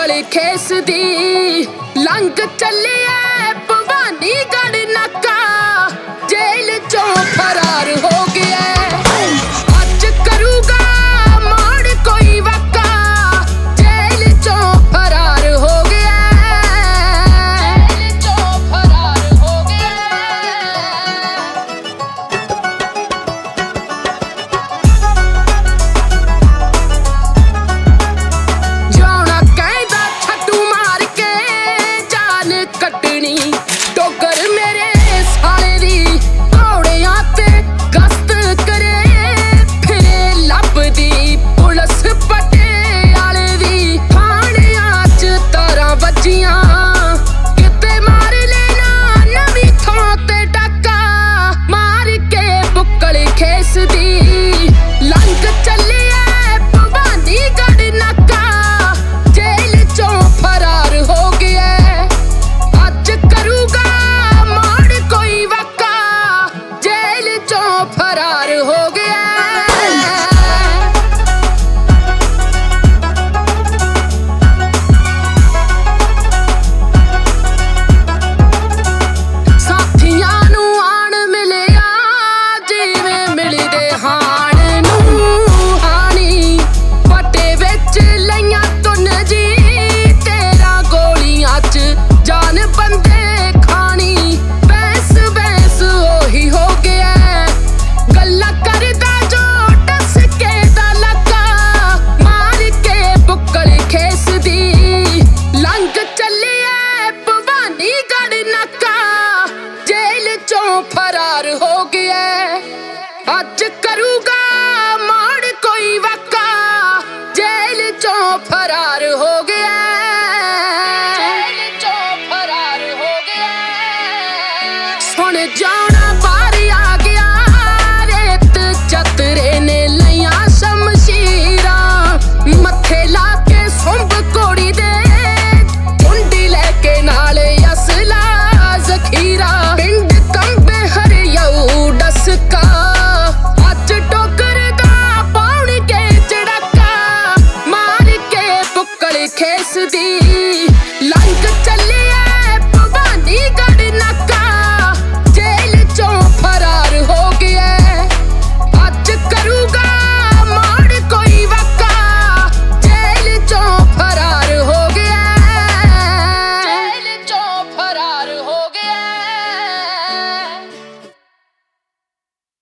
बुक्कल खेस दी लंघ चलिए भवानीगढ़ नाका जेल चों फरार हो गया अज करूगा मोड़ कोई वाका जेल चों फरार हो गया जेल चों फरार हो गया जाना कहदा छड्डू मार के जान कटनी डोगर मेरे साले दी घोड़ियां ते गश्त करे फिरे लभदी पुलिस पटियाले दी थाणियां च तारां वज्जियां किते मार लेना नवीं थां ते डाका मार के बुक्कल खेस दी लंघ चलिए भवानीगढ़ नाका जेल चों फरार हो गया अज करूगा मोड़ कोई वाका जेल चों फरार हो गया ਸਾਥੀਆਂ ਨੂੰ ਆਣ ਮਿਲਿਆ ਜਿਵੇਂ ਮਿਲਦੇ ਹਾਣ ਨੂੰ ਹਾਣੀ ਪੱਟੇ ਵਿੱਚ ਲਈਆਂ ਤੁੰਨ ਜੀ ਤੇਰਾ ਗੋਲੀਆਂ 'ਚ ਜਾਨ ਬੰਦੇ ਖਾਣੀ ਬੈਸ ਬੈਸ ਉਹੀ ਹੋ ਗਿਆ ਗੱਲਾਂ ਕਰਦਾ ਜੋ ਟੱਸ ਕੇ ਦਾ ਲੱਗਾ ਮਾਰ ਕੇ ਬੁੱਕਲ ਖੇਸ ਦੀ ਲੰਘ ਚੱਲਿਏ ਭਵਾਨੀਗढ़ ਨਾਕਾ जेल चों फरार हो गया अज करूगा मोड़ कोई वाका जेल चों फरार हो गया जेल चों फरार हो गया सुन जाना बाहर आ गया रेत चतरे ने लइयां शमशीरां मत्थे ला के सुंभ कोड़ी दे कुंडी लेके नाले असला ਜ਼ਖੀਰਾ ਪਿੰਡ ਕੰਬੇ ਹਰਿਆਊ ਡਸਕਾ ਅੱਜ ਡੋਗਰ ਦਾ ਪਾਉਣਗੇ ਚੜਾਕਾ ਮਾਰ ਕੇ ਬੁੱਕਲ ਖੇਸ ਦੀ